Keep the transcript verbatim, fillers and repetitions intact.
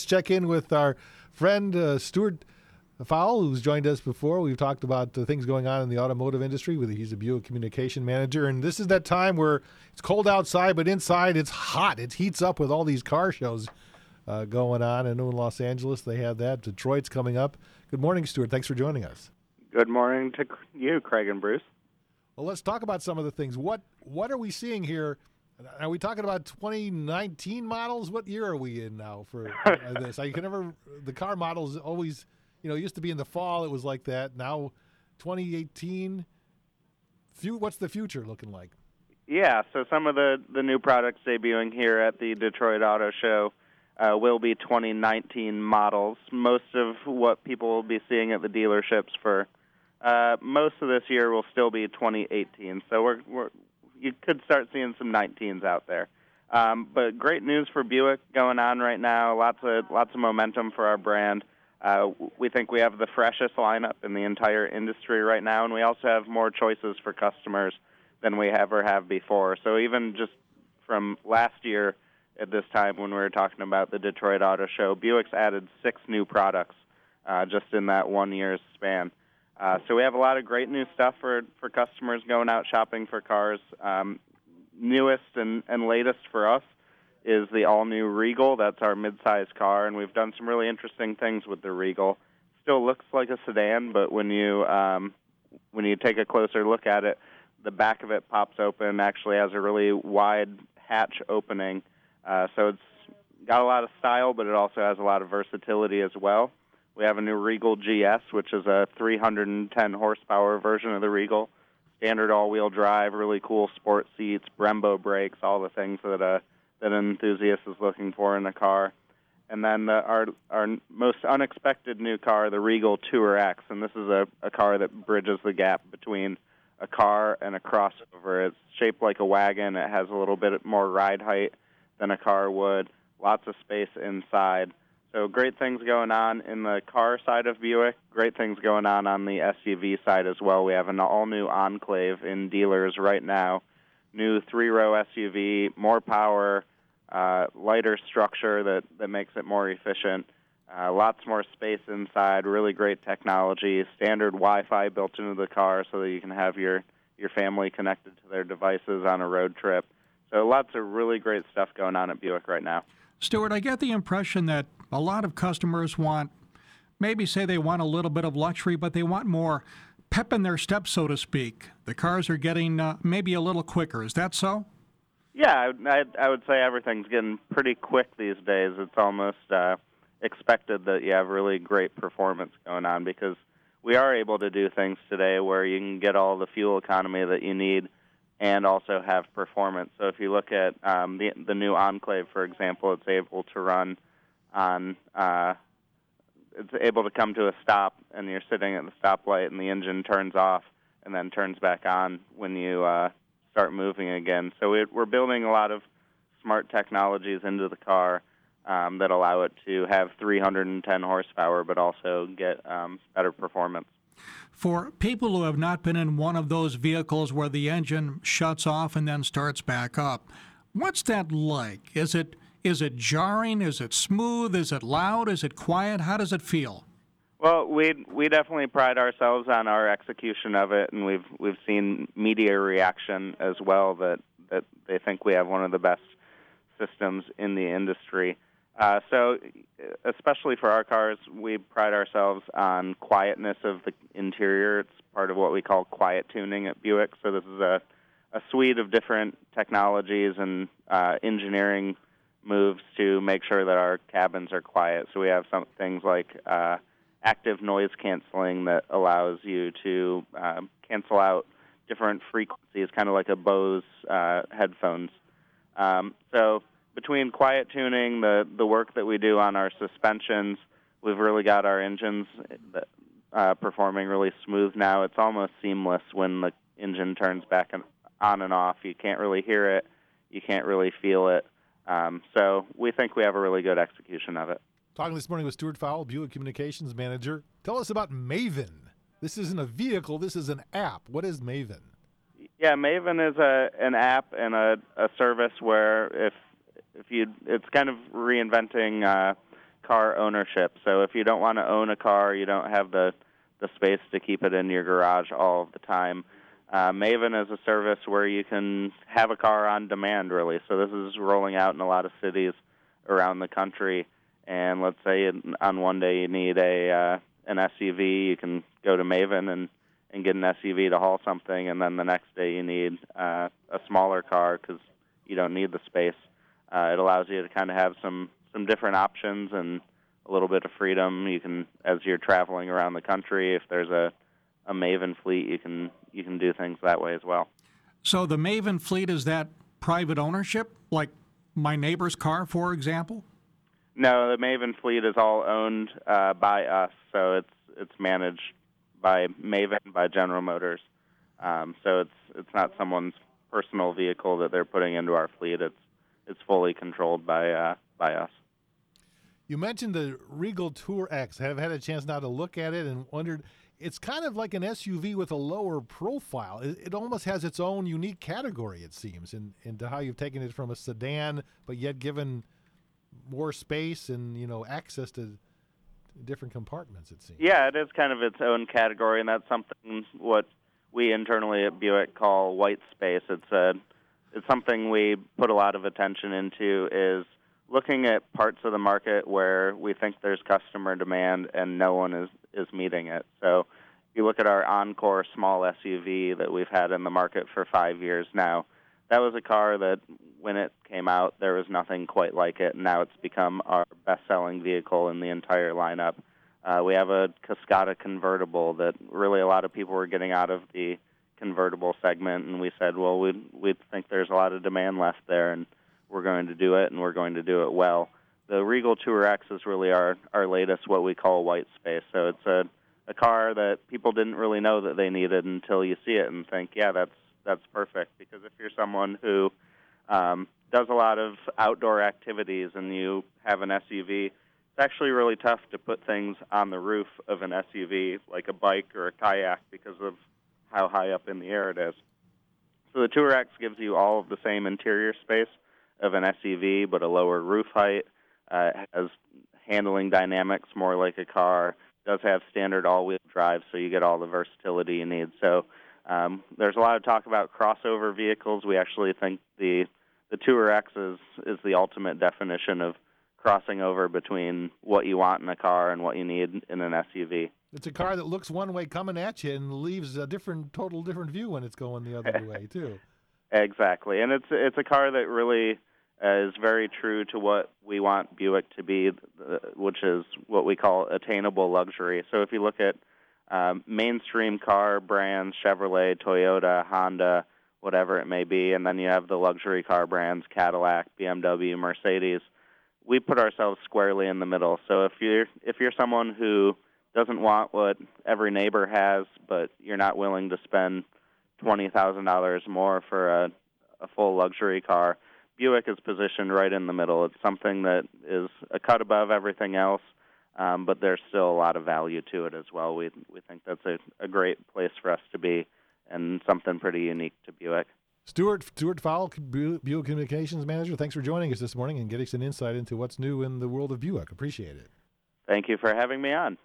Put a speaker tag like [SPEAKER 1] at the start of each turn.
[SPEAKER 1] Check in with our friend uh, Stuart Fowle, who's joined us before. We've talked about uh, things going on in the automotive industry. With he's a Buick communication manager, and this is that time where it's cold outside, but inside it's hot. It heats up with all these car shows uh, going on. I know in Los Angeles they have that. Detroit's coming up. Good morning, Stuart. Thanks for joining us.
[SPEAKER 2] Good morning to you, Craig and Bruce.
[SPEAKER 1] Well, let's talk about some of the things. What what are we seeing here? Are we talking about twenty nineteen models? What year are we in now for uh, this? I can never. The car models always, you know, it used to be in the fall. It was like that. Now, twenty eighteen. Few. What's the future looking like?
[SPEAKER 2] Yeah. So some of the the new products debuting here at the Detroit Auto Show uh, will be twenty nineteen models. Most of what people will be seeing at the dealerships for uh, most of this year will still be twenty eighteen. So we're we're you could start seeing some nineteens out there. Um, but great news for Buick going on right now. Lots of lots of momentum for our brand. Uh, we think we have the freshest lineup in the entire industry right now, and we also have more choices for customers than we ever have before. So even just from last year at this time when we were talking about the Detroit Auto Show, Buick's added six new products uh, just in that one year's span. Uh, so we have a lot of great new stuff for, for customers going out shopping for cars. Um, newest and, and latest for us is the all-new Regal. That's our mid-size car, and we've done some really interesting things with the Regal. Still looks like a sedan, but when you um, when you take a closer look at it, the back of it pops open, actually has a really wide hatch opening. Uh, so it's got a lot of style, but it also has a lot of versatility as well. We have a new Regal G S, which is a three hundred ten horsepower version of the Regal. Standard all-wheel drive, really cool sport seats, Brembo brakes, all the things that a that an enthusiast is looking for in a car. And then the, our our most unexpected new car, the Regal Tour X, and this is a, a car that bridges the gap between a car and a crossover. It's shaped like a wagon. It has a little bit more ride height than a car would, lots of space inside. So great things going on in the car side of Buick, great things going on on the S U V side as well. We have an all-new Enclave in dealers right now. New three-row S U V, more power, uh, lighter structure that, that makes it more efficient, uh, lots more space inside, really great technology, standard Wi-Fi built into the car so that you can have your, your family connected to their devices on a road trip. So lots of really great stuff going on at Buick right now.
[SPEAKER 3] Stuart, I get the impression that a lot of customers want, maybe say they want a little bit of luxury, but they want more pep in their step, so to speak. The cars are getting uh, maybe a little quicker. Is that so?
[SPEAKER 2] Yeah, I, I would say everything's getting pretty quick these days. It's almost uh, expected that you have really great performance going on because we are able to do things today where you can get all the fuel economy that you need and also have performance. So if you look at um, the the new Enclave, for example, it's able to run on, uh, it's able to come to a stop, and you're sitting at the stoplight, and the engine turns off and then turns back on when you uh, start moving again. So it, we're building a lot of smart technologies into the car um, that allow it to have three hundred ten horsepower, but also get um, better performance.
[SPEAKER 3] For people who have not been in one of those vehicles where the engine shuts off and then starts back up, what's that like? Is it is it jarring? Is it smooth? Is it loud? Is it quiet? How does it feel?
[SPEAKER 2] Well, we we definitely pride ourselves on our execution of it, and we've we've seen media reaction as well that, that they think we have one of the best systems in the industry. Uh, so especially for our cars, we pride ourselves on quietness of the interior. It's part of what we call quiet tuning at Buick. So this is a, a suite of different technologies and uh, engineering moves to make sure that our cabins are quiet. So we have some things like uh, active noise canceling that allows you to uh, cancel out different frequencies, kind of like a Bose uh, headphones. Um, so between quiet tuning, the, the work that we do on our suspensions, we've really got our engines uh, performing really smooth now. It's almost seamless when the engine turns back on and off. You can't really hear it. You can't really feel it. Um, so we think we have a really good execution of it.
[SPEAKER 1] Talking this morning with Stuart Fowle, Buick Communications Manager. Tell us about Maven. This isn't a vehicle. This is an app. What is Maven?
[SPEAKER 2] Yeah, Maven is a an app and a, a service where if if you, it's kind of reinventing uh, car ownership. So if you don't want to own a car, you don't have the, the space to keep it in your garage all of the time, uh, Maven is a service where you can have a car on demand, really. So this is rolling out in a lot of cities around the country. And let's say on one day you need a uh, an S U V, you can go to Maven and, and get an S U V to haul something, and then the next day you need uh, a smaller car because you don't need the space. Uh, it allows you to kind of have some, some different options and a little bit of freedom. You can, as you're traveling around the country, if there's a, a Maven fleet, you can you can do things that way as well.
[SPEAKER 3] So the Maven fleet, is that private ownership, like my neighbor's car, for example?
[SPEAKER 2] No, the Maven fleet is all owned uh, by us, so it's it's managed by Maven, by General Motors. Um, so it's it's not someone's personal vehicle that they're putting into our fleet. It's it's fully controlled by uh, by us.
[SPEAKER 1] You mentioned the Regal Tour X. I've had a chance now to look at it and wondered, it's kind of like an S U V with a lower profile. It, it almost has its own unique category, it seems, in, into how you've taken it from a sedan, but yet given more space and, you know, access to different compartments, it seems.
[SPEAKER 2] Yeah, it is kind of its own category, and that's something what we internally at Buick call white space. It's a, it's something we put a lot of attention into, is looking at parts of the market where we think there's customer demand and no one is, is meeting it. So if you look at our Encore small S U V that we've had in the market for five years now, that was a car that when it came out, there was nothing quite like it. And now it's become our best-selling vehicle in the entire lineup. Uh, we have a Cascada convertible that really a lot of people were getting out of the convertible segment, and we said, well, we we think there's a lot of demand left there, and we're going to do it, and we're going to do it well. The Regal Tour X is really our, our latest, what we call white space. So it's a, a car that people didn't really know that they needed until you see it and think, yeah, that's that's perfect. Because if you're someone who um, does a lot of outdoor activities and you have an S U V, it's actually really tough to put things on the roof of an S U V, like a bike or a kayak, because of how high up in the air it is. So the Tour X gives you all of the same interior space of an S U V, but a lower roof height. Uh, it has handling dynamics more like a car. It does have standard all-wheel drive, so you get all the versatility you need. So um, there's a lot of talk about crossover vehicles. We actually think the the Tour X is, is the ultimate definition of crossing over between what you want in a car and what you need in an S U V.
[SPEAKER 1] It's a car that looks one way coming at you and leaves a different, total different view when it's going the other way, too.
[SPEAKER 2] Exactly, and it's it's a car that really uh, is very true to what we want Buick to be, uh, which is what we call attainable luxury. So if you look at um, mainstream car brands, Chevrolet, Toyota, Honda, whatever it may be, and then you have the luxury car brands, Cadillac, B M W, Mercedes, we put ourselves squarely in the middle. So if you're if you're someone who doesn't want what every neighbor has, but you're not willing to spend twenty thousand dollars more for a, a full luxury car, Buick is positioned right in the middle. It's something that is a cut above everything else, um, but there's still a lot of value to it as well. We we think that's a, a great place for us to be and something pretty unique to Buick.
[SPEAKER 1] Stuart Stuart Fowle, Bu- Buick Communications Manager, thanks for joining us this morning and getting us an insight into what's new in the world of Buick. Appreciate it.
[SPEAKER 2] Thank you for having me on.